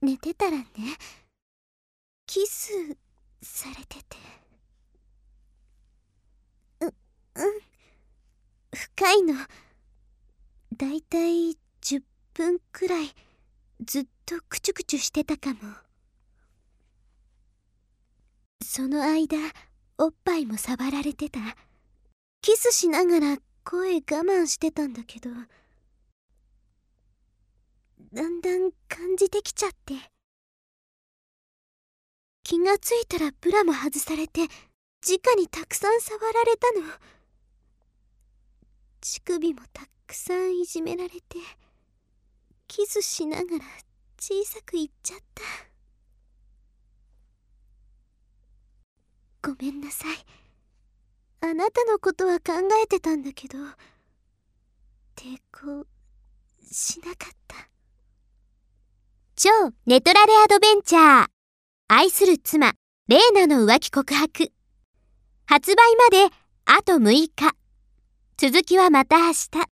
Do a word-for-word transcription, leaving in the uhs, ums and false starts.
寝てたらね、キスされてて。う、うん。深いの。だいたいじゅっぷんくらいずっとクチュクチュしてたかも。その間、おっぱいも触られてた。キスしながら声我慢してたんだけど、だんだん感じてきちゃって。気がついたらブラも外されて、直にたくさん触られたの。乳首もたくさんいじめられて、キスしながら小さく言っちゃった。ごめんなさい。あなたのことは考えてたんだけど、抵抗しなかった。超ネトラレアドベンチャー、愛する妻レーナの浮気告白。発売まであとむいか。続きはまた明日。